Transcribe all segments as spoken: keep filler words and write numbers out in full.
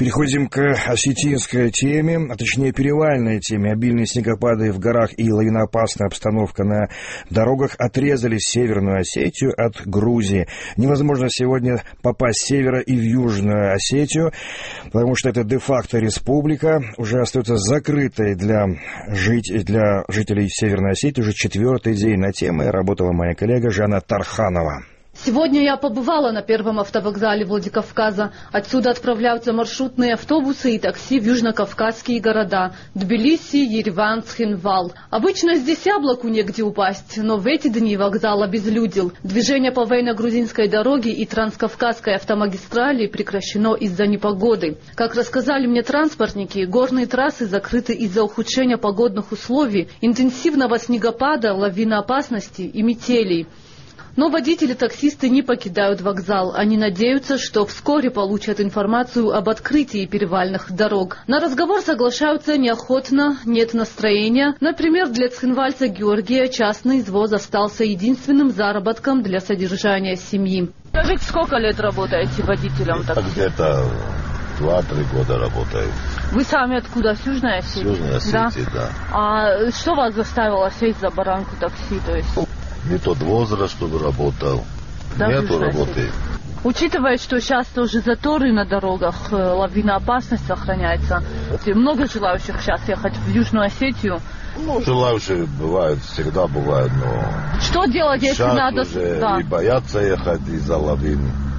Переходим к осетинской теме, а точнее перевальной теме. Обильные снегопады в горах и лавиноопасная обстановка на дорогах отрезали Северную Осетию от Грузии. Невозможно сегодня попасть с севера и в Южную Осетию, потому что это де-факто республика, уже остается закрытой для, жить, для жителей Северной Осетии уже четвертый день. На темой работала моя коллега Жанна Тарханова. Сегодня я побывала на первом автовокзале Владикавказа. Отсюда отправляются маршрутные автобусы и такси в южнокавказские города – Тбилиси, Ереван, Цхинвал. Обычно здесь яблоку негде упасть, но в эти дни вокзал обезлюдил. Движение по военно-грузинской дороге и транскавказской автомагистрали прекращено из-за непогоды. Как рассказали мне транспортники, горные трассы закрыты из-за ухудшения погодных условий, интенсивного снегопада, лавиноопасности и метелей. Но водители-таксисты не покидают вокзал. Они надеются, что вскоре получат информацию об открытии перевальных дорог. На разговор соглашаются неохотно, нет настроения. Например, для цхинвальца Георгия частный извоз остался единственным заработком для содержания семьи. Скажите, сколько лет работаете водителем такси? Где-то два-три года работаю. Вы сами откуда? С Южной Осетии? С Южной Осетии, да. да. А что вас заставило сесть за баранку такси? То есть... Не тот возраст, чтобы работал. Да, нету работы. Учитывая, что сейчас тоже заторы на дорогах, лавиноопасность сохраняется, много желающих сейчас ехать в Южную Осетию? Ну, желающие бывают, всегда бывают, но... Что делать, если сейчас надо... Уже да. и боятся ехать из-за лавин.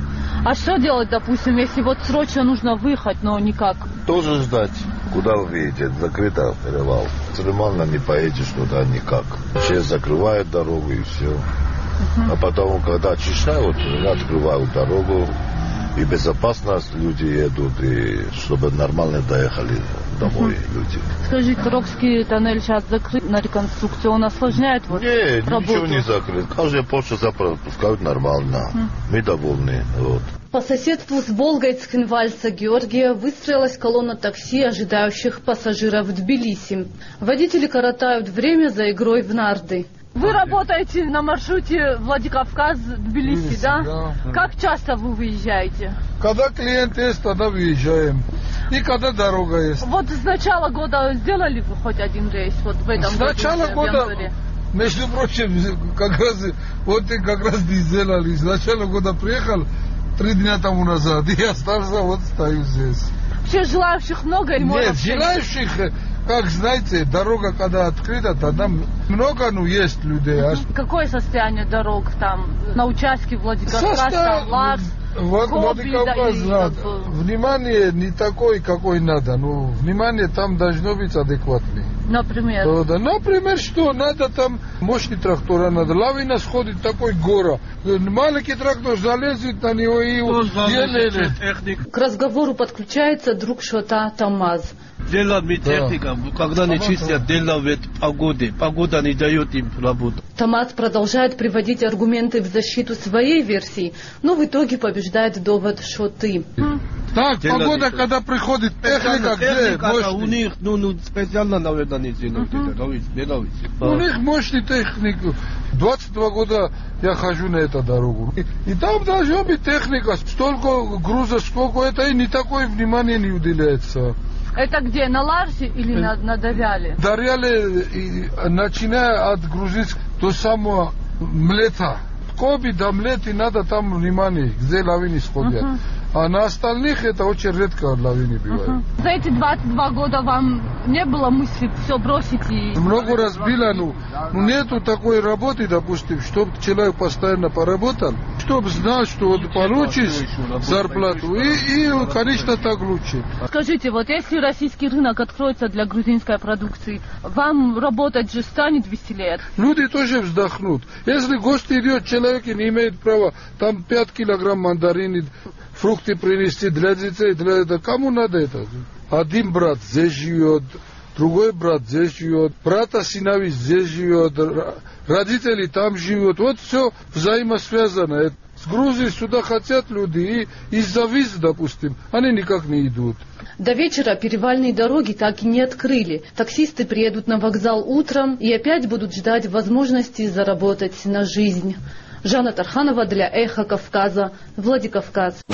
А что делать, допустим, если вот срочно нужно выехать, но никак? Тоже ждать. Куда вы едете? Закрыто перевал. Нормально не поедешь туда никак. Сейчас закрывают дорогу и все. Uh-huh. А потом, когда очищают, открывают дорогу. И безопасность люди едут, и чтобы нормально доехали домой uh-huh. люди. Скажите, Рокский тоннель сейчас закрыт на реконструкцию, он осложняет вот не, работу? Ничего не закрыт. Каждые полчаса пропускают нормально. Uh-huh. Мы довольны. Вот. По соседству с Волгой цхинвальца Георгия выстроилась колонна такси, ожидающих пассажиров в Тбилиси. Водители коротают время за игрой в нарды. Вы работаете на маршруте Владикавказ-Тбилиси, да? да? Как часто вы выезжаете? Когда клиент есть, тогда выезжаем. И когда дорога есть. Вот с начала года сделали вы хоть один рейс? Вот в этом с начала году, года, между прочим, как раз, вот и как раз не сделали. С начала года приехал три дня тому назад, и остался, вот стою здесь. Вообще желающих много? Или Нет, желающих... Как знаете, дорога когда открыта, тогда много, ну, есть людей. А... Какое состояние дорог там на участке Владикавказ, Состав... Лакс, вот, Владикавказ, да, внимание не такое, какой надо. Ну, внимание там должно быть адекватное. Например? То, да. Например, что надо там мощный трактор, надо. Лавина сходит такой гора. Маленький трактор залезет на него и еле. К разговору подключается друг Шота Тамаз. Дело техника, да. Когда не чистят, дело ведь погоды. Погода не дает им работу. Тамаз продолжает приводить аргументы в защиту своей версии, но в итоге побеждает довод Шоты. Так, дело погода, не когда приходит техника, где мощный? У них, ну, ну, специально, наверное, не делают. Uh-huh. У них мощный техник. двадцать два года я хожу на эту дорогу. И, и там должна быть техника. Столько груза, сколько это, и не такое внимание не уделяется. Это где, на Ларсе или на, на Дарьяле? Дарьяле, начиная от грузинского до самого Млета. Коби до Млети надо там внимание, где лавины сходят. Uh-huh. А на остальных это очень редко лавины бывают. Uh-huh. За эти двадцать два года вам не было мысли все бросить и... Много раз было, ну, ну нету такой работы, допустим, чтобы человек постоянно поработал, чтобы знал, что вот получишь зарплату, и, и, конечно, так лучше. Скажите, вот если российский рынок откроется для грузинской продукции, вам работать же станет веселее? Люди тоже вздохнут. Если гость идет, человек не имеет права, там пять килограмм мандарины, фрукты принести для детей, для этого. Кому надо это? Один брат здесь живет, другой брат здесь живет, брата сыновей здесь живет, родители там живут. Вот все взаимосвязано. С Грузии сюда хотят люди, и из-за виз, допустим, они никак не идут. До вечера перевальные дороги так и не открыли. Таксисты приедут на вокзал утром и опять будут ждать возможности заработать на жизнь. Жанна Тарханова для Эхо Кавказа, Владикавказ.